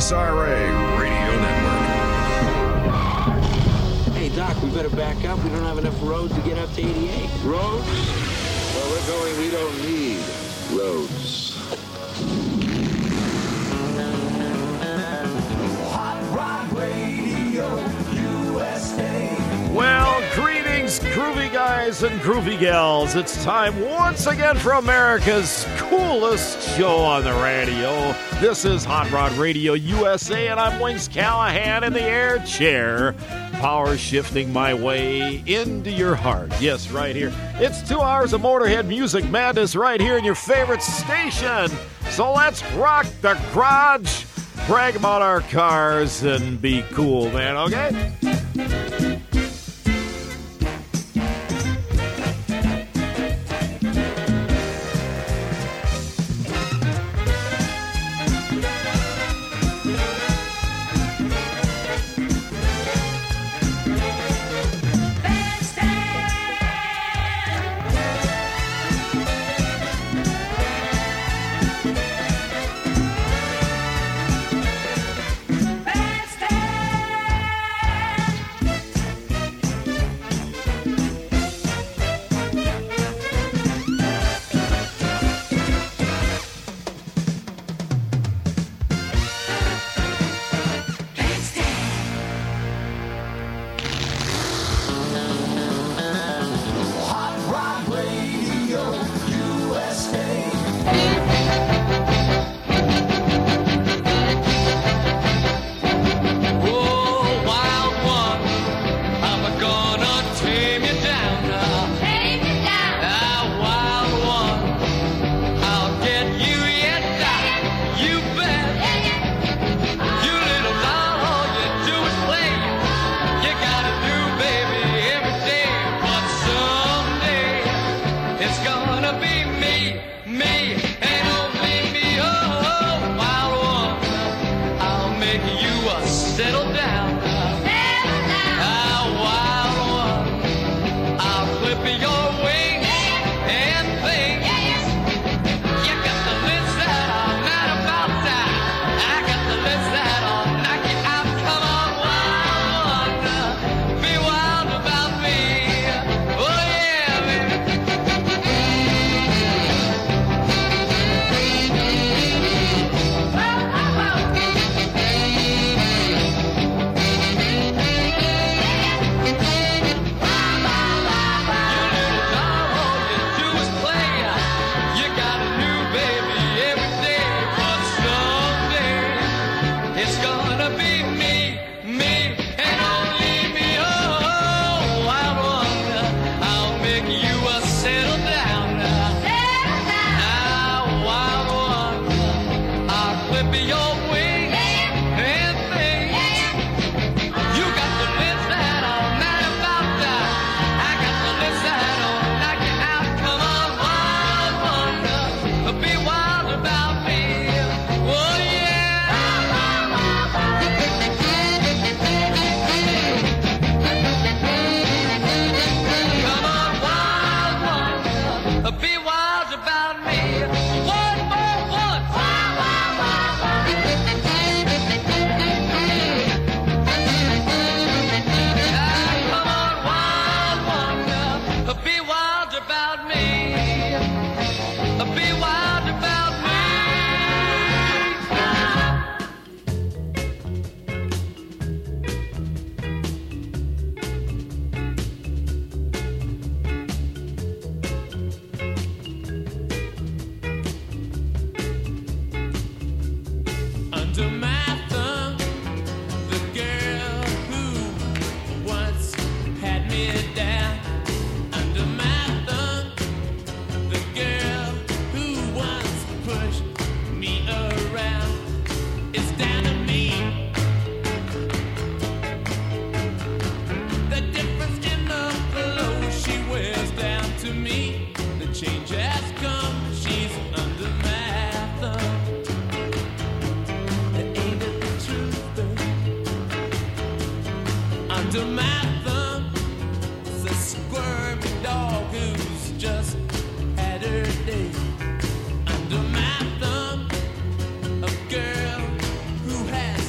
KSRA Radio Network. Hey, Doc, we better back up. We don't have enough roads to get up to 88. Roads? Where we're going, we don't need roads. Hot Rod Radio USA. Well, greetings, groovy guys and groovy gals. It's time once again for America's coolest show on the radio. This is Hot Rod Radio USA, and I'm Wings Callahan in the air chair, power shifting my way into your heart. Yes, right here. It's 2 hours of Motorhead music madness right here in your favorite station. So let's rock the garage, brag about our cars, and be cool, man, okay? Under my thumb is a squirmy dog who's just had her day. Under my thumb, a girl who has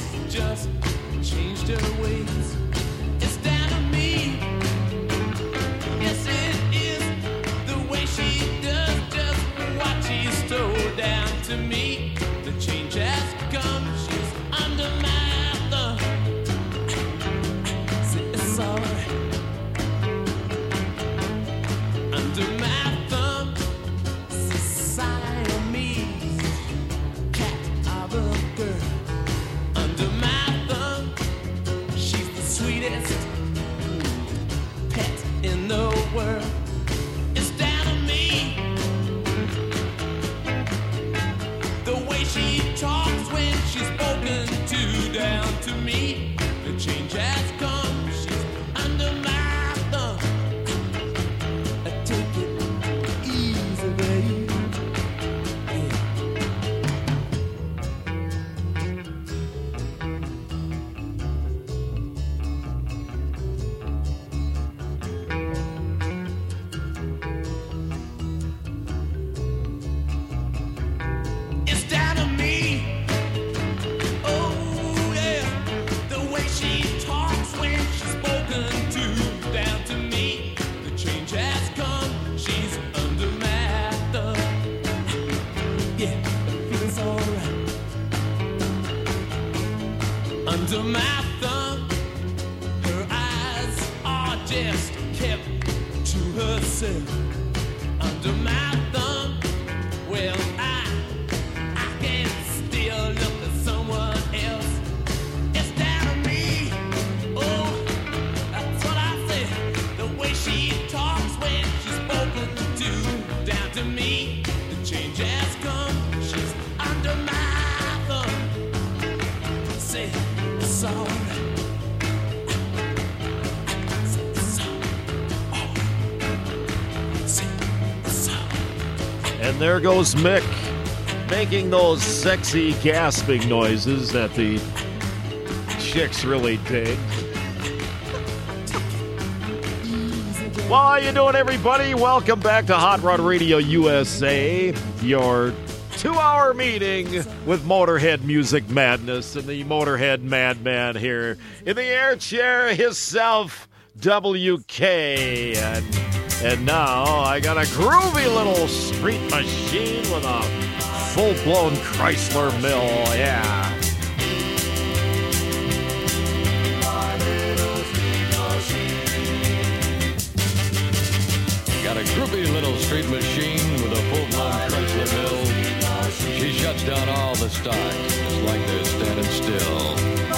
just kept to herself under my thumb. Well, I can still look at someone else instead of me. Oh, that's what I said. The way she talks when she's spoken to, down to me, the change has come. She's under my thumb. Say it's all right. And there goes Mick, making those sexy gasping noises that the chicks really dig. Well, how you doing, everybody? Welcome back to Hot Rod Radio USA, your 2-hour meeting with Motorhead Music Madness and the Motorhead Madman here in the air chair himself, WK. And now I got a groovy little street machine with a full-blown Chrysler Mill, yeah. Got a groovy little street machine with a full-blown Chrysler Mill. She shuts down all the stocks, just like they're standing still.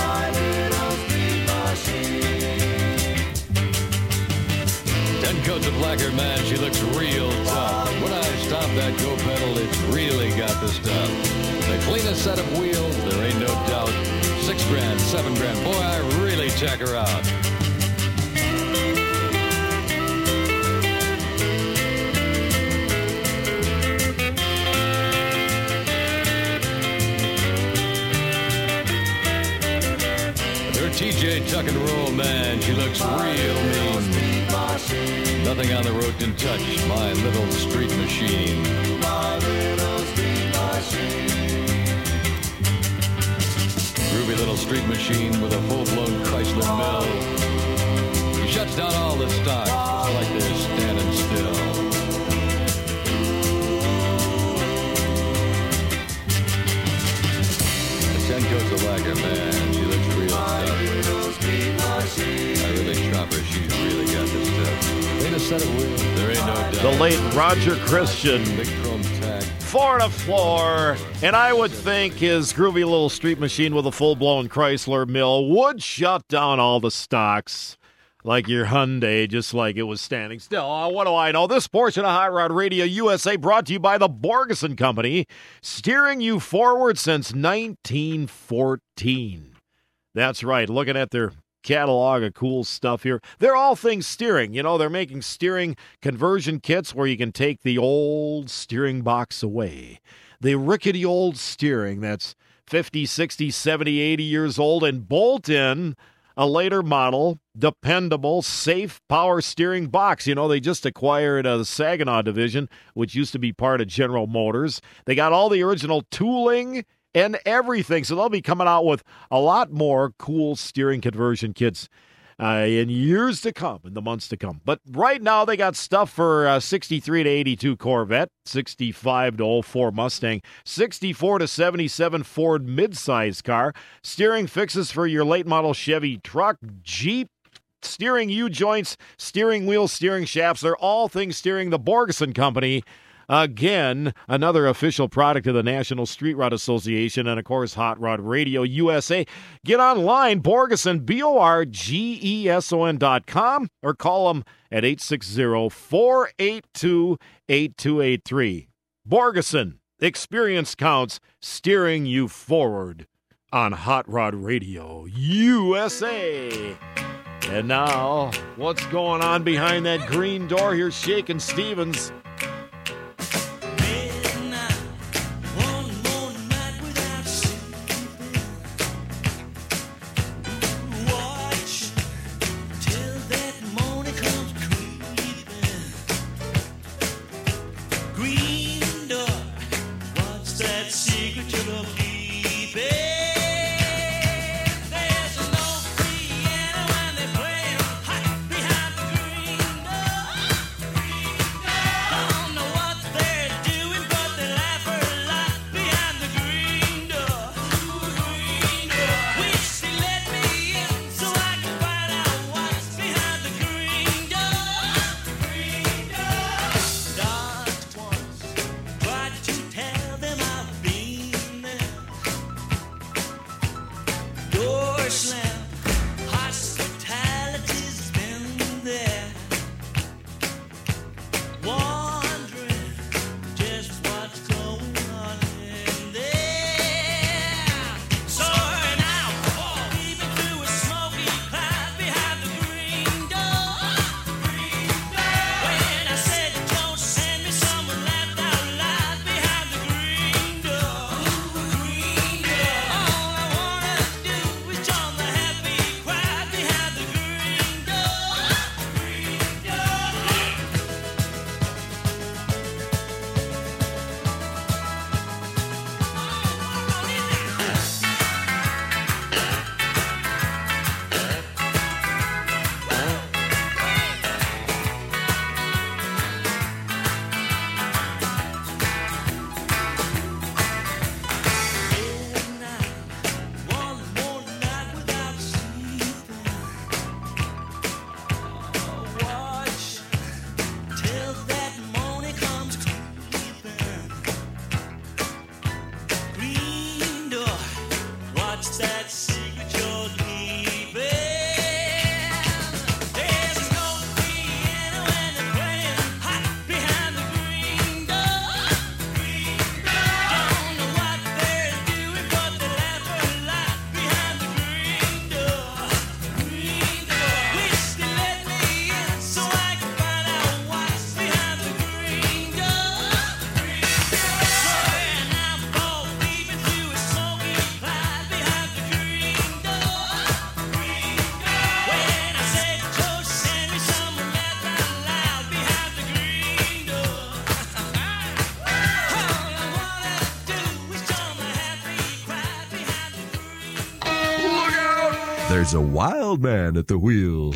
10 coats of lacquer, man, she looks real tough. When I stop that go pedal, it's really got the stuff. The cleanest set of wheels, there ain't no doubt. $6 grand, $7 grand, boy, I really check her out. Her TJ tuck and roll, man, she looks real mean. Nothing on the road can touch my little street machine. Groovy little street machine with a full-blown Chrysler Mill. He shuts down all the stocks, just like they're standing still. The 10 coats of lacquer, man, she looks real tough. I really chop her, she's really got this stuff. Ain't a set of wheels, there ain't no doubt. The late Roger Christian, Big chrome tag. floor to floor, and I would think his groovy little street machine with a full-blown Chrysler Mill would shut down all the stocks like your Hyundai, just like it was standing still. What do I know? This portion of Hot Rod Radio USA brought to you by the Borgeson Company, steering you forward since 1914. That's right, looking at their catalog of cool stuff here. They're all things steering. You know, they're making steering conversion kits where you can take the old steering box away. The rickety old steering that's 50, 60, 70, 80 years old and bolt in a later model, dependable, safe power steering box. You know, they just acquired the Saginaw division, which used to be part of General Motors. They got all the original tooling and everything. So they'll be coming out with a lot more cool steering conversion kits in years to come, in the months to come. But right now they got stuff for 63 to 82 Corvette, 65 to 04 Mustang, 64 to 77 Ford midsize car, steering fixes for your late model Chevy truck, Jeep, steering U-joints, steering wheels, steering shafts. They're all things steering. The Borgeson Company. Again, another official product of the National Street Rod Association and, of course, Hot Rod Radio USA. Get online, Borgeson, BORGESON.com, or call them at 860-482-8283. Borgeson, experience counts, steering you forward on Hot Rod Radio USA. And now, what's going on behind that green door? Here's Shakin' Stevens. there's a wild man at the wheel.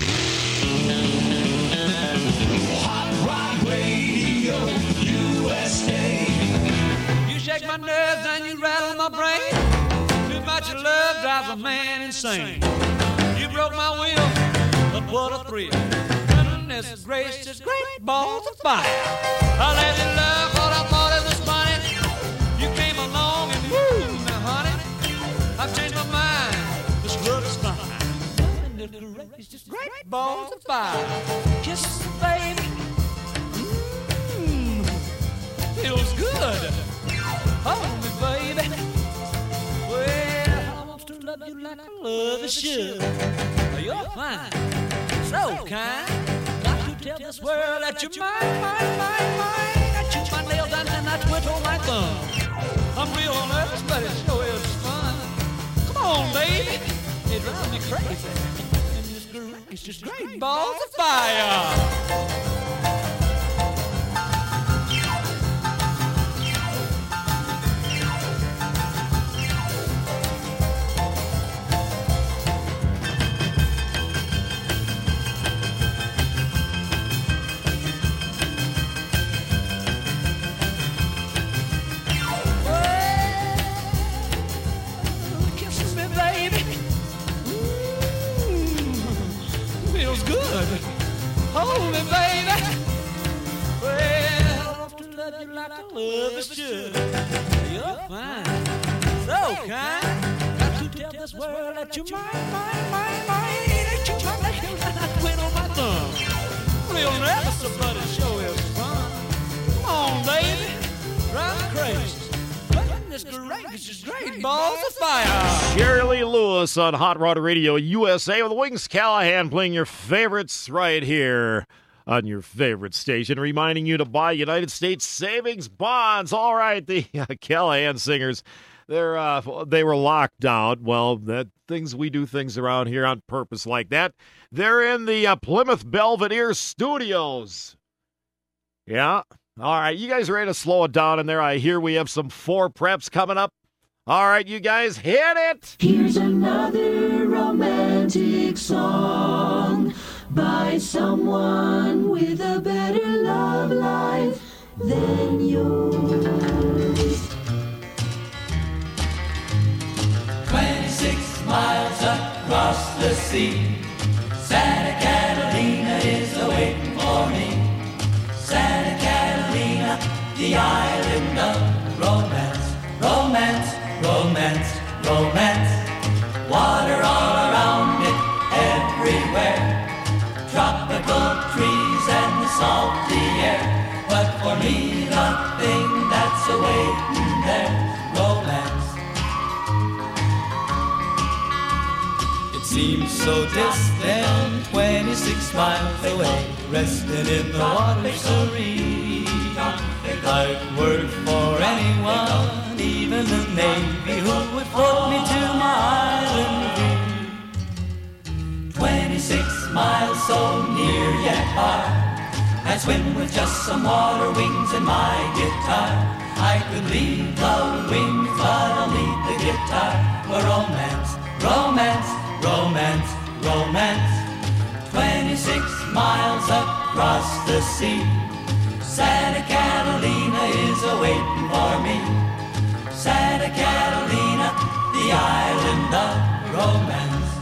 Hot Rod Radio USA. You shake my nerves and you rattle my brain. Too much love drives a man insane. You broke my will, but what a thrill. Goodness gracious, great balls of fire. I let you love what I thought it was funny. You came along and woo, now honey, I've changed my mind. This love is fine. Goodness gracious, great balls of fire. Kisses, baby. Feels good. Hold me, baby. Well, I want to love you like I love you should. You're fine, so kind. Got to tell this world that you're mine. I chew my nails and I twiddle my thumb. I'm real nervous, but it sure is fun. Come on, baby. It drives me crazy. And it's just great balls of fire. Hold me, baby. Well, I want to love you like I love you should. You're fine, so kind. Got to tell this world that you're mine. That you're my nails and I twiddle my thumb. Real nervous, but it sure is fun. Come on, baby, drive me crazy. Goodness gracious, great balls of fire. Shirley Lewis on Hot Rod Radio USA with Wings Callahan playing your favorites right here on your favorite station, reminding you to buy United States savings bonds. All right, the Callahan singers, they were locked down. Well, we do things around here on purpose like that. They're in the Plymouth Belvedere Studios. Yeah. All right, you guys ready to slow it down in there? I hear we have some 4 preps coming up. All right, you guys, hit it! Here's another romantic song by someone with a better love life than yours. 26 miles across the sea, Santa Catalina is awaiting for me. Santa Catalina, the island of romance, romance, romance, romance. Water all around it, everywhere. Tropical trees and the salty air. But for me, the thing that's awaiting there, romance. It seems so distant, 26 miles away, resting in the water serene. I'd work for anyone, even the Navy, who would float me to my island free. 26 miles so near yet far, I'd swim with just some water wings and my guitar. I could leave the wings, but I'll need the guitar for romance, romance, romance, romance. 26 miles across the sea, Santa Catalina is awaiting for me. Santa Catalina, the island of romance.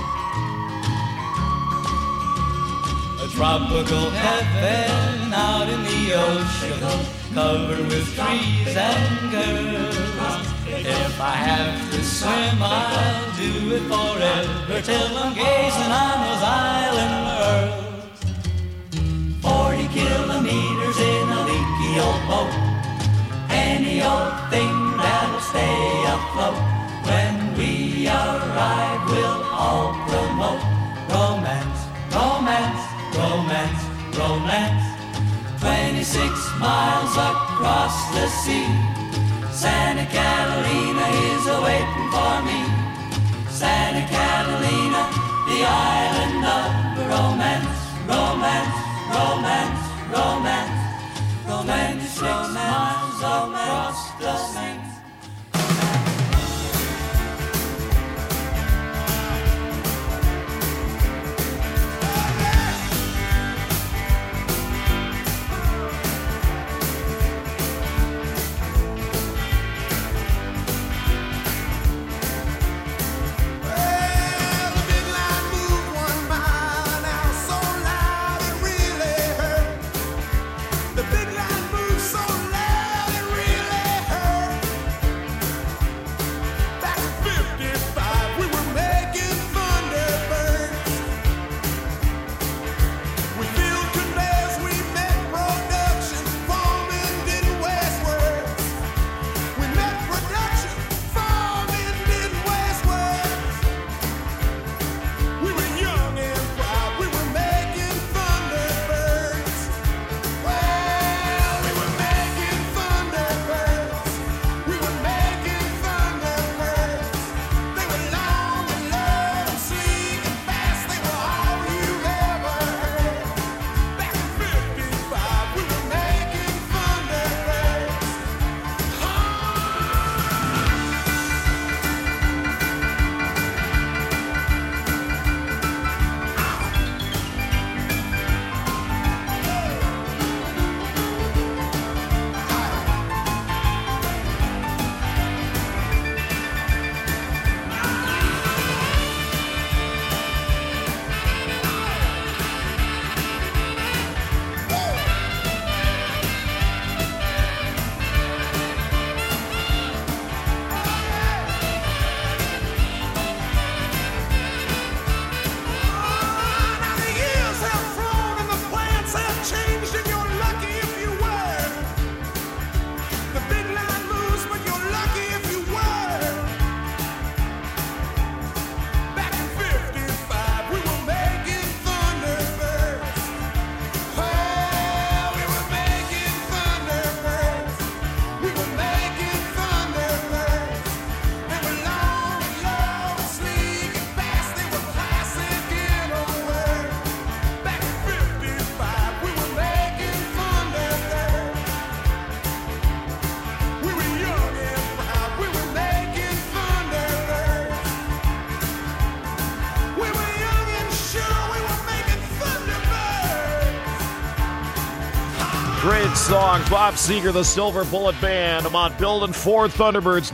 A tropical heaven out in the ocean, covered with trees and girls. If I have to swim, I'll do it forever, till I'm gazing on those island pearls. 40 kilometers in a leaky old boat, any old thing that'll stay afloat. When we arrive, we'll all promote romance, romance, romance, romance. 26 miles across the sea, Santa Catalina is awaiting for me. Santa Catalina, the island of romance, romance, romance, romance, romance. 6 miles across the sea. Great song. Bob Seger, the Silver Bullet Band. I'm on building Ford Thunderbirds.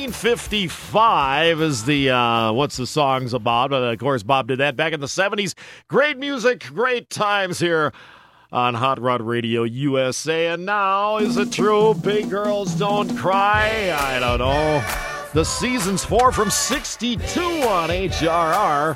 1955 is the, what's the song's about? But of course, Bob did that back in the 70s. Great music, great times here on Hot Rod Radio USA. And now, is it true? Big girls don't cry? I don't know. The season's 4 from 62 on HRR.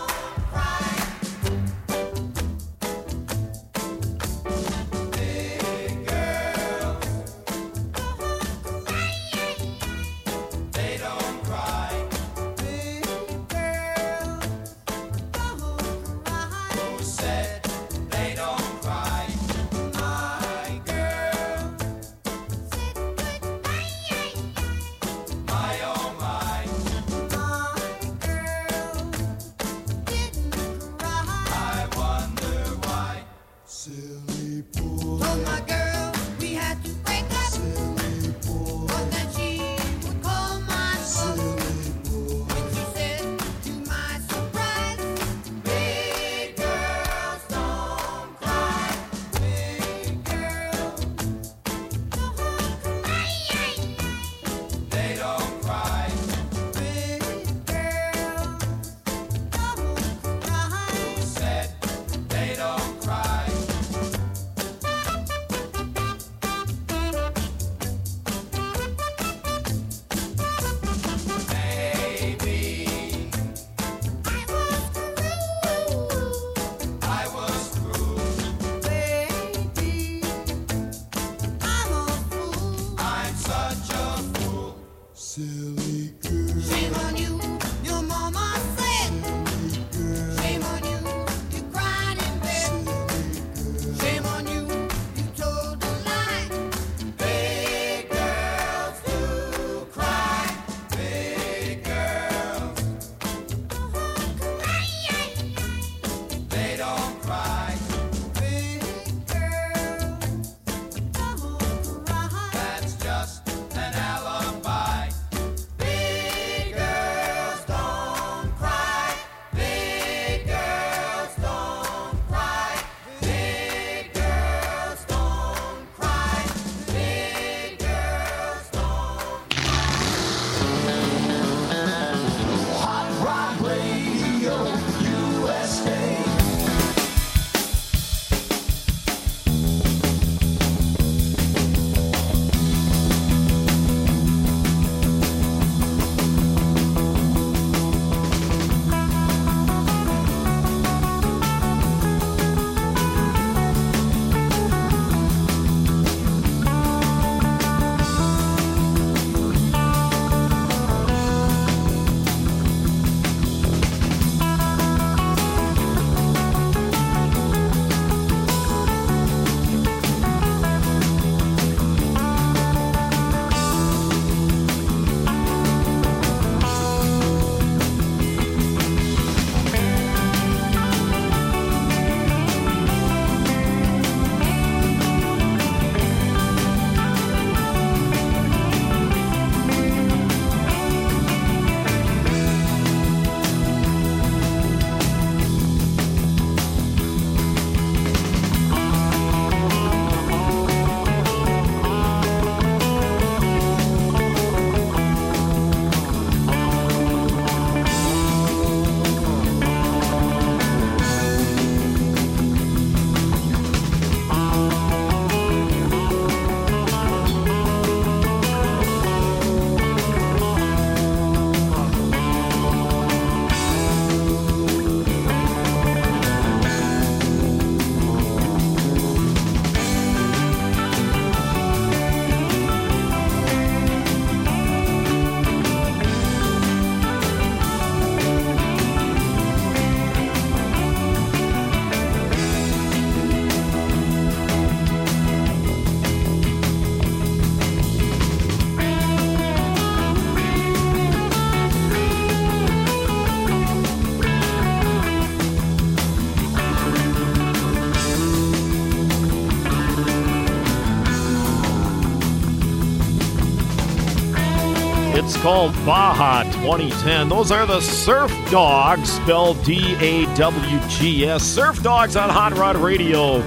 It's called Baja 2010. Those are the Surf Dogs, spelled D-A-W-G-S. Surf Dogs on Hot Rod Radio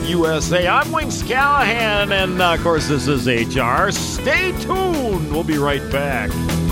USA. I'm Wings Callahan, and of course, this is HR. Stay tuned. We'll be right back.